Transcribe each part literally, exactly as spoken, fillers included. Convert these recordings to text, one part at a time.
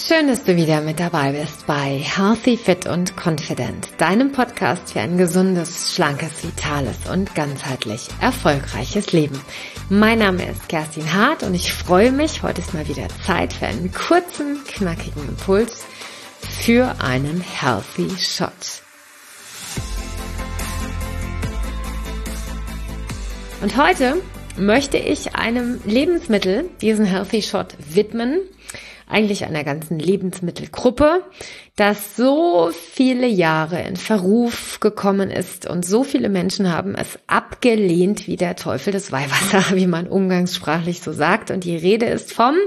Schön, dass du wieder mit dabei bist bei Healthy, Fit und Confident, deinem Podcast für ein gesundes, schlankes, vitales und ganzheitlich erfolgreiches Leben. Mein Name ist Kerstin Hart und ich freue mich, heute ist mal wieder Zeit für einen kurzen, knackigen Impuls für einen Healthy Shot. Und heute möchte ich einem Lebensmittel diesen Healthy Shot widmen, eigentlich einer ganzen Lebensmittelgruppe, das so viele Jahre in Verruf gekommen ist und so viele Menschen haben es abgelehnt wie der Teufel das Weihwasser, wie man umgangssprachlich so sagt. Und die Rede ist vom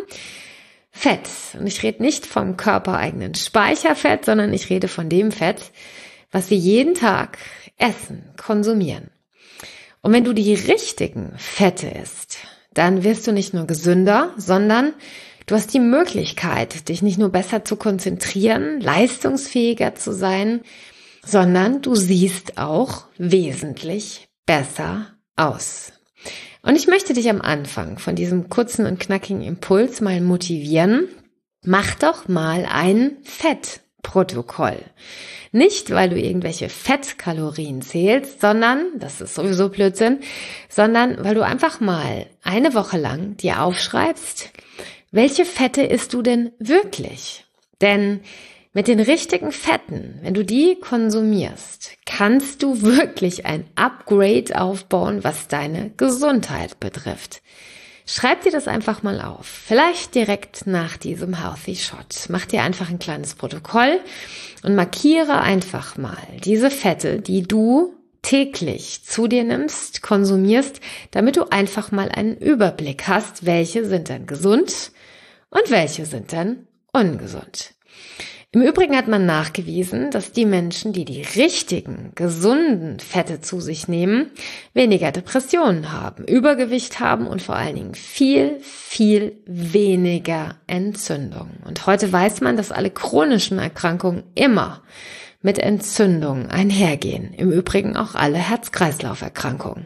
Fett. Und ich rede nicht vom körpereigenen Speicherfett, sondern ich rede von dem Fett, was wir jeden Tag essen, konsumieren. Und wenn du die richtigen Fette isst, dann wirst du nicht nur gesünder, sondern du hast die Möglichkeit, dich nicht nur besser zu konzentrieren, leistungsfähiger zu sein, sondern du siehst auch wesentlich besser aus. Und ich möchte dich am Anfang von diesem kurzen und knackigen Impuls mal motivieren. Mach doch mal ein Fettprotokoll. Nicht, weil du irgendwelche Fettkalorien zählst, sondern, das ist sowieso Blödsinn, sondern weil du einfach mal eine Woche lang dir aufschreibst, welche Fette isst du denn wirklich? Denn mit den richtigen Fetten, wenn du die konsumierst, kannst du wirklich ein Upgrade aufbauen, was deine Gesundheit betrifft. Schreib dir das einfach mal auf. Vielleicht direkt nach diesem Healthy Shot. Mach dir einfach ein kleines Protokoll und markiere einfach mal diese Fette, die du täglich zu dir nimmst, konsumierst, damit du einfach mal einen Überblick hast, welche sind denn gesund und welche sind denn ungesund. Im Übrigen hat man nachgewiesen, dass die Menschen, die die richtigen, gesunden Fette zu sich nehmen, weniger Depressionen haben, Übergewicht haben und vor allen Dingen viel, viel weniger Entzündungen. Und heute weiß man, dass alle chronischen Erkrankungen immer mit Entzündungen einhergehen. Im Übrigen auch alle Herz-Kreislauf-Erkrankungen.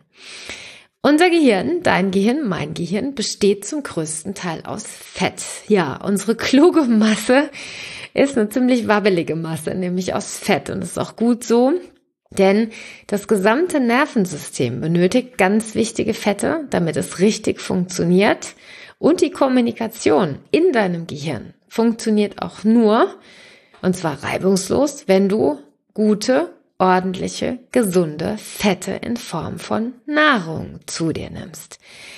Unser Gehirn, dein Gehirn, mein Gehirn, besteht zum größten Teil aus Fett. Ja, unsere kluge Masse ist eine ziemlich wabbelige Masse, nämlich aus Fett. Und das ist auch gut so, denn das gesamte Nervensystem benötigt ganz wichtige Fette, damit es richtig funktioniert. Und die Kommunikation in deinem Gehirn funktioniert auch nur, und zwar reibungslos, wenn du gute, ordentliche, gesunde Fette in Form von Nahrung zu dir nimmst.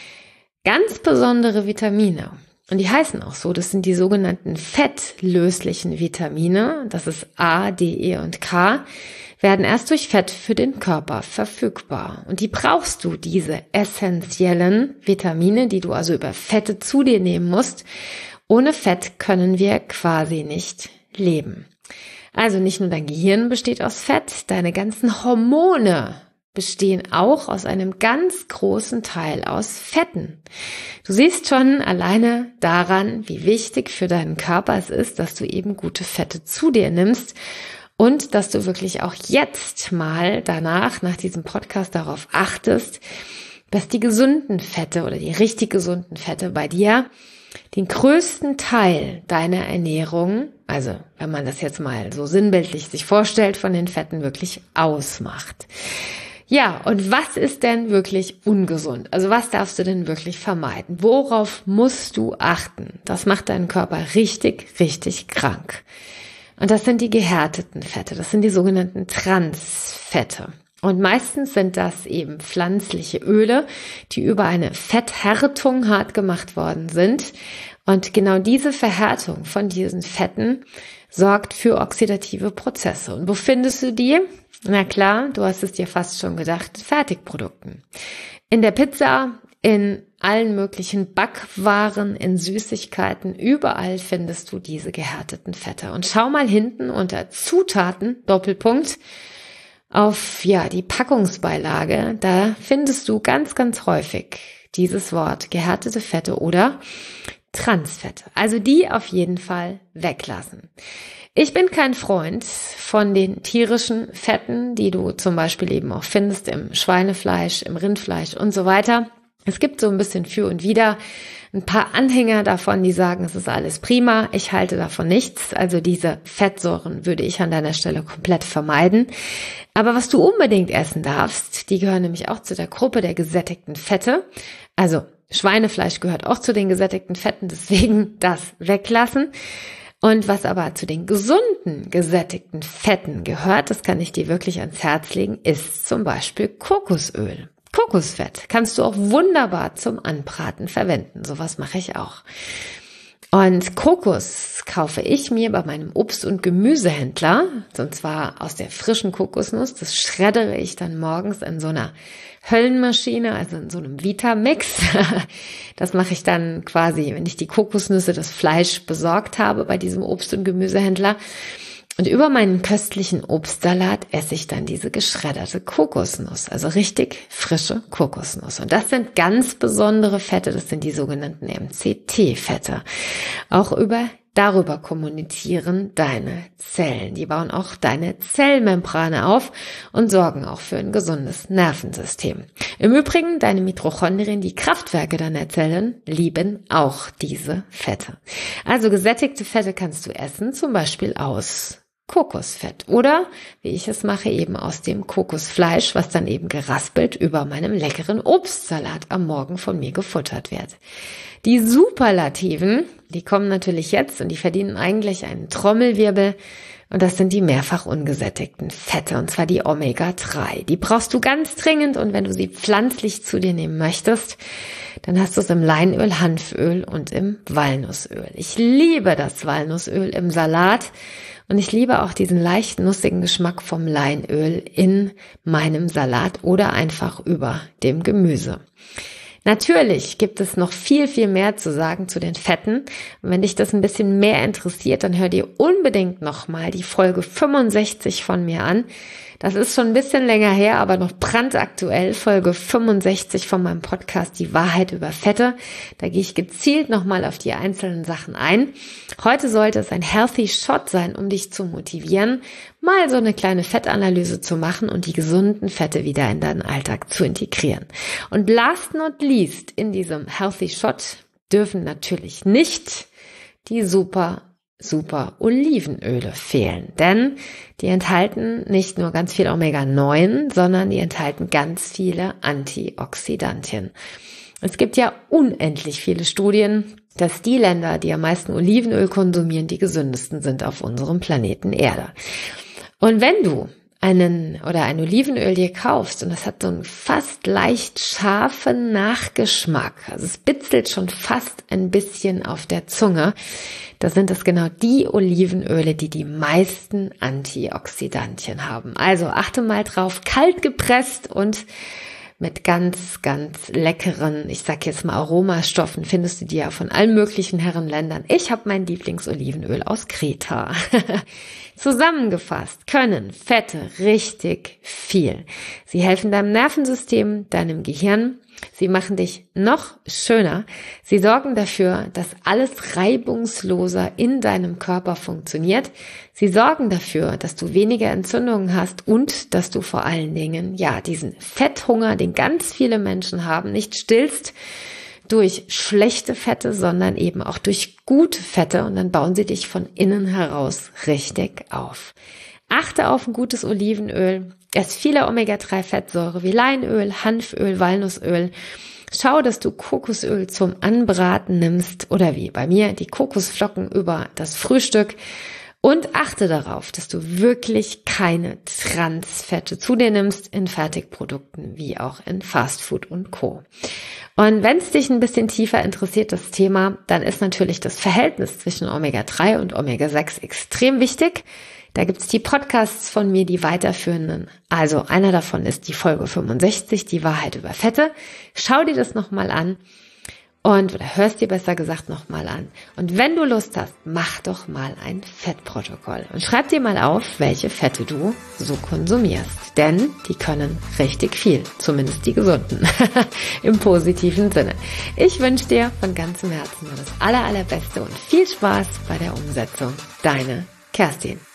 Ganz besondere Vitamine, und die heißen auch so, das sind die sogenannten fettlöslichen Vitamine, das ist A, D, E und K, werden erst durch Fett für den Körper verfügbar. Und die brauchst du, diese essentiellen Vitamine, die du also über Fette zu dir nehmen musst. Ohne Fett können wir quasi nicht leben. Also nicht nur dein Gehirn besteht aus Fett, deine ganzen Hormone bestehen auch aus einem ganz großen Teil aus Fetten. Du siehst schon alleine daran, wie wichtig für deinen Körper es ist, dass du eben gute Fette zu dir nimmst und dass du wirklich auch jetzt mal danach, nach diesem Podcast darauf achtest, dass die gesunden Fette oder die richtig gesunden Fette bei dir den größten Teil deiner Ernährung, also wenn man das jetzt mal so sinnbildlich sich vorstellt, von den Fetten wirklich ausmacht. Ja, und was ist denn wirklich ungesund? Also was darfst du denn wirklich vermeiden? Worauf musst du achten? Das macht deinen Körper richtig, richtig krank. Und das sind die gehärteten Fette, das sind die sogenannten Transfette. Und meistens sind das eben pflanzliche Öle, die über eine Fetthärtung hart gemacht worden sind. Und genau diese Verhärtung von diesen Fetten sorgt für oxidative Prozesse. Und wo findest du die? Na klar, du hast es dir fast schon gedacht, Fertigprodukten. In der Pizza, in allen möglichen Backwaren, in Süßigkeiten, überall findest du diese gehärteten Fette. Und schau mal hinten unter Zutaten, Doppelpunkt, auf ja die Packungsbeilage, da findest du ganz, ganz häufig dieses Wort gehärtete Fette oder Transfette. Also die auf jeden Fall weglassen. Ich bin kein Freund von den tierischen Fetten, die du zum Beispiel eben auch findest im Schweinefleisch, im Rindfleisch und so weiter. Es gibt so ein bisschen für und wider. ein paar Anhänger davon, die sagen, es ist alles prima. Ich halte davon nichts. Also diese Fettsäuren würde ich an deiner Stelle komplett vermeiden. Aber was du unbedingt essen darfst, die gehören nämlich auch zu der Gruppe der gesättigten Fette. Also Schweinefleisch gehört auch zu den gesättigten Fetten, deswegen das weglassen. Und was aber zu den gesunden, gesättigten Fetten gehört, das kann ich dir wirklich ans Herz legen, ist zum Beispiel Kokosöl. Kokosfett kannst du auch wunderbar zum Anbraten verwenden. Sowas mache ich auch. Und Kokos kaufe ich mir bei meinem Obst- und Gemüsehändler, und zwar aus der frischen Kokosnuss. Das schreddere ich dann morgens in so einer Höllenmaschine, also in so einem Vitamix. Das mache ich dann quasi, wenn ich die Kokosnüsse, das Fleisch besorgt habe bei diesem Obst- und Gemüsehändler. Und über meinen köstlichen Obstsalat esse ich dann diese geschredderte Kokosnuss, also richtig frische Kokosnuss. Und das sind ganz besondere Fette, das sind die sogenannten M C T-Fette. Auch über darüber kommunizieren deine Zellen. Die bauen auch deine Zellmembrane auf und sorgen auch für ein gesundes Nervensystem. Im Übrigen, deine Mitochondrien, die Kraftwerke deiner Zellen, lieben auch diese Fette. Also gesättigte Fette kannst du essen, zum Beispiel aus Kokosfett oder, wie ich es mache, eben aus dem Kokosfleisch, was dann eben geraspelt über meinem leckeren Obstsalat am Morgen von mir gefuttert wird. Die Superlativen, die kommen natürlich jetzt und die verdienen eigentlich einen Trommelwirbel. Und das sind die mehrfach ungesättigten Fette, und zwar die Omega drei. Die brauchst du ganz dringend, und wenn du sie pflanzlich zu dir nehmen möchtest, dann hast du es im Leinöl, Hanföl und im Walnussöl. Ich liebe das Walnussöl im Salat. Und ich liebe auch diesen leicht nussigen Geschmack vom Leinöl in meinem Salat oder einfach über dem Gemüse. Natürlich gibt es noch viel, viel mehr zu sagen zu den Fetten. Und wenn dich das ein bisschen mehr interessiert, dann hör dir unbedingt nochmal die Folge fünfundsechzig von mir an. Das ist schon ein bisschen länger her, aber noch brandaktuell, Folge fünfundsechzig von meinem Podcast Die Wahrheit über Fette. Da gehe ich gezielt nochmal auf die einzelnen Sachen ein. Heute sollte es ein Healthy Shot sein, um dich zu motivieren, mal so eine kleine Fettanalyse zu machen und die gesunden Fette wieder in deinen Alltag zu integrieren. Und last not least in diesem Healthy Shot dürfen natürlich nicht die super super Olivenöle fehlen, denn die enthalten nicht nur ganz viel Omega neun, sondern die enthalten ganz viele Antioxidantien. Es gibt ja unendlich viele Studien, dass die Länder, die am meisten Olivenöl konsumieren, die gesündesten sind auf unserem Planeten Erde. Und wenn du einen oder ein Olivenöl dir kaufst und das hat so einen fast leicht scharfen Nachgeschmack, also es bitzelt schon fast ein bisschen auf der Zunge, da sind es genau die Olivenöle, die die meisten Antioxidantien haben. Also achte mal drauf, kalt gepresst und mit ganz, ganz leckeren, ich sag jetzt mal Aromastoffen, findest du die ja von allen möglichen Herrenländern. Ich habe mein Lieblingsolivenöl aus Kreta. Zusammengefasst können Fette richtig viel. Sie helfen deinem Nervensystem, deinem Gehirn. Sie machen dich noch schöner. Sie sorgen dafür, dass alles reibungsloser in deinem Körper funktioniert. Sie sorgen dafür, dass du weniger Entzündungen hast und dass du vor allen Dingen, ja, diesen Fetthunger, den ganz viele Menschen haben, nicht stillst durch schlechte Fette, sondern eben auch durch gute Fette, und dann bauen sie dich von innen heraus richtig auf. Achte auf ein gutes Olivenöl. Es ist viele Omega drei Fettsäure wie Leinöl, Hanföl, Walnussöl. Schau, dass du Kokosöl zum Anbraten nimmst oder wie bei mir die Kokosflocken über das Frühstück. Und achte darauf, dass du wirklich keine Transfette zu dir nimmst in Fertigprodukten wie auch in Fastfood und Co. Und wenn es dich ein bisschen tiefer interessiert, das Thema, dann ist natürlich das Verhältnis zwischen Omega drei und Omega sechs extrem wichtig. Da gibt's die Podcasts von mir, die weiterführenden. Also einer davon ist die Folge fünfundsechzig, die Wahrheit über Fette. Schau dir das nochmal an und oder hörst dir besser gesagt nochmal an. Und wenn du Lust hast, mach doch mal ein Fettprotokoll und schreib dir mal auf, welche Fette du so konsumierst. Denn die können richtig viel, zumindest die gesunden, im positiven Sinne. Ich wünsche dir von ganzem Herzen nur das aller, allerbeste und viel Spaß bei der Umsetzung. Deine Kerstin.